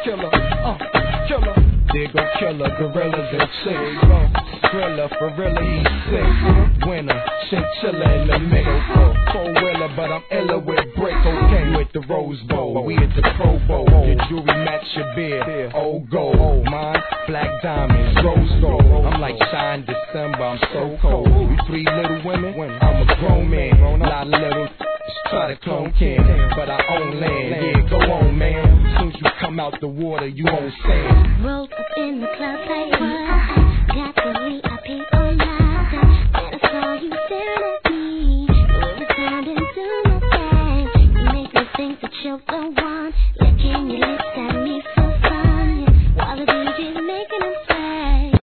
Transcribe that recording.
killer, killer. There go killer, gorillas and chicks. Thriller, for real, he's sick. Winner, chinchilla in the middle. Four-wheeler, but I'm iller with brick. Okay, with the Rose Bowl. We at the Pro Bowl. Your jewelry match your beard. Old gold. Mine, black diamonds, rose gold. I'm like Shine December, I'm so cold. We three little women, I'm a grown man. Lot of little try to clone Ken, but I own land. Yeah, go on, man. As soon as you come out the water, you on sand. Rolled up in the club like what? Got the VIP on my